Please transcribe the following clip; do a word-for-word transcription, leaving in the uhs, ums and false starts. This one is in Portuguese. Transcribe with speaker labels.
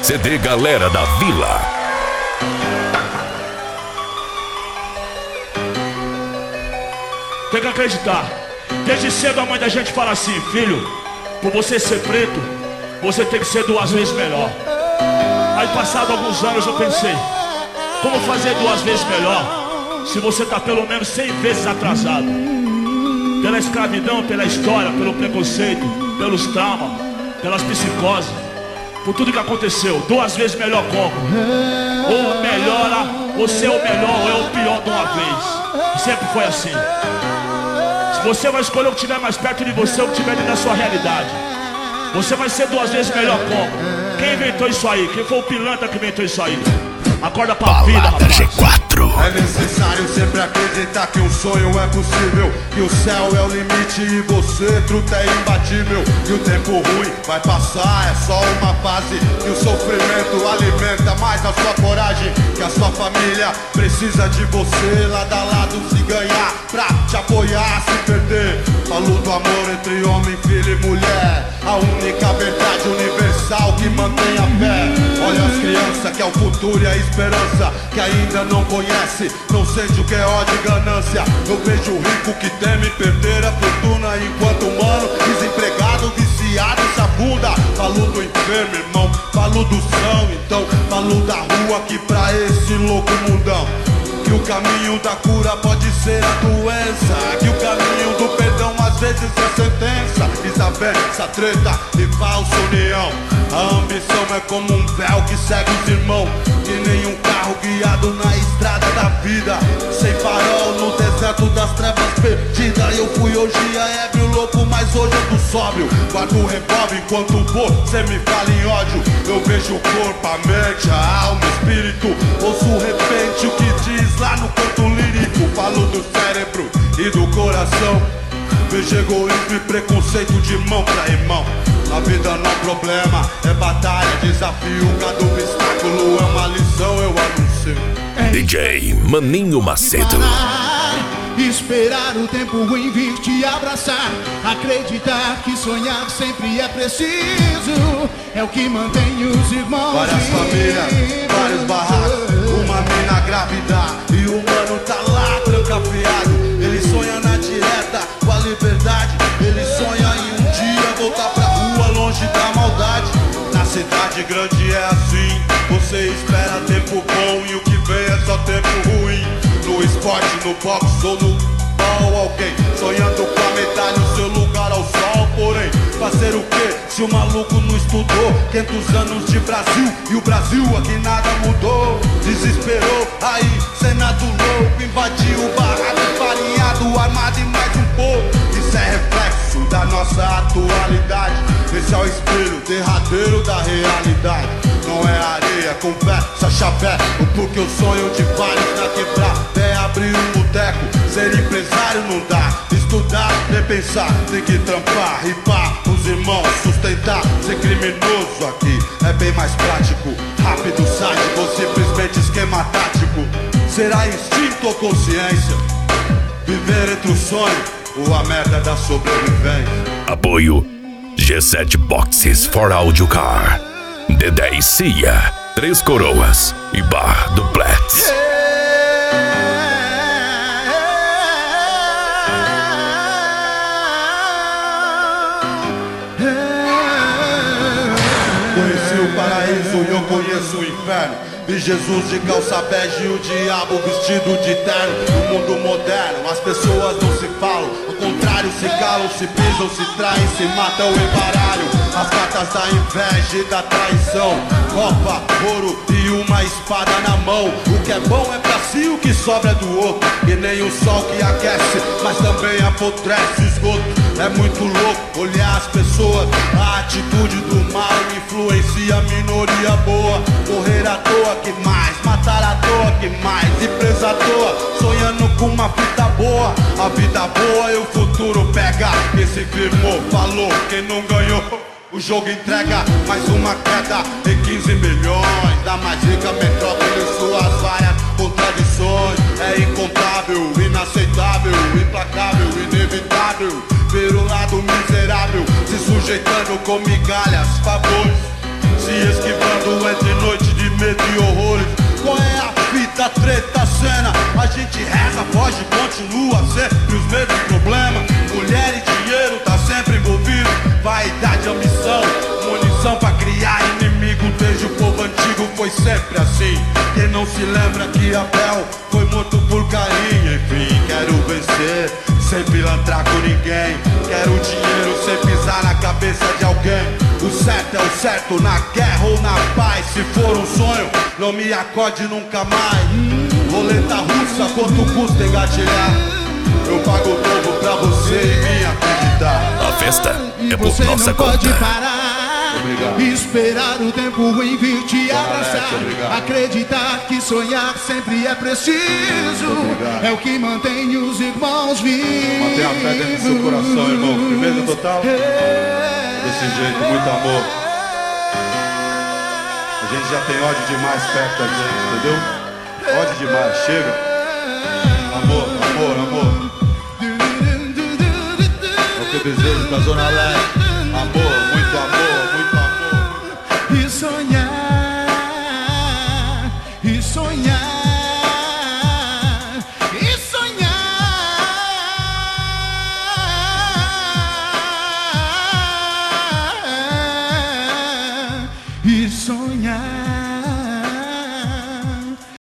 Speaker 1: C D Galera da Vila.
Speaker 2: Tem que acreditar. Desde cedo a mãe da gente fala assim: filho, por você ser preto, você tem que ser duas vezes melhor. Aí passado alguns anos eu pensei: como fazer duas vezes melhor se você tá pelo menos cem vezes atrasado? Pela escravidão, pela história, pelo preconceito, pelos traumas, pelas psicoses, por tudo que aconteceu. Duas vezes melhor como? Ou melhora, ou ser o melhor, ou é o pior de uma vez. E sempre foi assim. Você vai escolher o que estiver mais perto de você, o que estiver dentro da sua realidade. Você vai ser duas vezes melhor como? Quem inventou isso aí? Quem foi o pilantra que inventou isso aí? Acorda pra vida, rapaz.
Speaker 1: G quatro.
Speaker 3: É necessário sempre acreditar que um sonho é possível, que o céu é o limite e você, truta, é imbatível. E o tempo ruim vai passar, é só uma fase. E o sofrimento alimenta mais a sua coragem. Que a sua família precisa de você, lado a lado se ganhar, pra te apoiar, se perder. Falo do amor entre homem, filho e mulher, a única verdade universal que mantém a fé. Olha as crianças que é o futuro e a esperança, que ainda não conhece, não sente o que é ódio e ganância. Eu vejo o rico que teme perder a fortuna, enquanto o humano desempregado, viciado, essa bunda. Falo do enfermo, irmão, falo do são, então falo da rua que pra esse louco mundão. Que o caminho da cura pode ser a doença, que o caminho do perdão às vezes é a sentença. Desavença, treta e falsa união. A ambição é como um véu que segue os irmãos, que nem um carro guiado na estrada da vida, sem farol no deserto das trevas perdidas. Eu fui hoje a ébrio louco, mas hoje eu tô sóbrio. Guardo o revólver enquanto você me fala em ódio. Eu vejo o corpo, a mente, a alma, o espírito. Ouço repente o que diz lá no canto lírico. Falo do cérebro e do coração. Vejo egoísmo e preconceito de irmão pra irmão. Na vida não é problema, é batalha, desafio. Cada obstáculo é uma lição, eu anuncio.
Speaker 1: D J Maninho Macedo.
Speaker 4: Esperar o tempo ruim vir te abraçar, acreditar que sonhar sempre é preciso, é o que mantém os irmãos.
Speaker 3: Várias famílias, vários barracos, uma mina grávida e o mano tá lá trancafiado. Ele sonha na direta com a liberdade, ele sonha em um dia voltar pra rua longe da maldade. Na cidade grande é assim, você espera tempo bom e o que vem é só tempo ruim. No esporte, no boxe ou no ball, alguém sonhando com a medalha, o seu lugar ao sol. Porém, fazer o que se o maluco não estudou? quinhentos anos de Brasil e o Brasil aqui nada mudou. Desesperou, aí Senado louco invadiu o barraco farinhado, armado e mais um pouco. Isso é reflexo da nossa atualidade, esse é o espelho derradeiro da realidade. Não é areia, conversa, chapé, o porque o sonho de vários na quebrada é abrir um boteco. Ser empresário não dá, estudar, nem pensar, tem que trampar, ripar, os irmãos sustentar. Ser criminoso aqui é bem mais prático, rápido, sádico ou simplesmente esquema tático. Será instinto ou consciência? Viver entre o sonho ou a merda da sobrevivência?
Speaker 1: Apoio G sete Boxes for Audio Car, D dez Cia, Três Coroas e Bar do Blitz.
Speaker 3: Conheci o paraíso e eu conheço o inferno. Vi Jesus de calça bege e o diabo vestido de terno. No mundo moderno as pessoas não se falam, ao contrário se calam, se pisam, se traem, se matam em baralho. As cartas da inveja e da traição, copa, ouro e uma espada na mão. O que é bom é pra si, o que sobra é do outro. E nem o sol que aquece, mas também apodrece o esgoto. É muito louco olhar as pessoas, a atitude do mal influencia a minoria boa. Correr à toa que mais, matar à toa que mais, e presa à toa, sonhando com uma fita boa. A vida boa e o futuro pega. Quem se firmou, falou, quem não ganhou, o jogo entrega mais uma queda em quinze milhões. Da mais rica metrópole e suas várias contradições. É incontável, inaceitável, implacável, inevitável ver o lado miserável se sujeitando com migalhas, favores. se esquivando entre noite de medo e horrores. Qual é a fita, treta, cena? A gente reza, foge, continua sempre os mesmos problemas. Mulher e dinheiro tá sempre envolvido. Vaidade, ambição, munição pra criar inimigo. Desde o povo antigo foi sempre assim. Quem não se lembra que Abel foi morto por Caim? Enfim, quero vencer sem pilantrar com ninguém. Quero dinheiro sem pisar na cabeça de alguém. O certo é o certo na guerra ou na paz. Se for um sonho, não me acorde nunca mais. Roleta russa, quanto custa engatilhar? Eu pago o dobro pra você e me acreditar.
Speaker 1: A festa
Speaker 4: E
Speaker 1: é por
Speaker 4: você
Speaker 1: nossa
Speaker 4: não pode
Speaker 1: conta.
Speaker 4: parar.
Speaker 3: Obrigado.
Speaker 4: Esperar o tempo ruim vir te abraçar.
Speaker 3: obrigado.
Speaker 4: Acreditar que sonhar sempre é preciso.
Speaker 3: Obrigado.
Speaker 4: É o que mantém os irmãos vivos.
Speaker 3: Mantenha a fé dentro do seu coração, irmão. Firmeza total. Desse jeito, muito amor. A gente já tem ódio demais perto da gente, entendeu? Ódio demais, chega. Amor, amor, amor. É o que eu desejo da Zona Leste. Amor, muito amor, muito amor.
Speaker 4: E sonhar, e sonhar.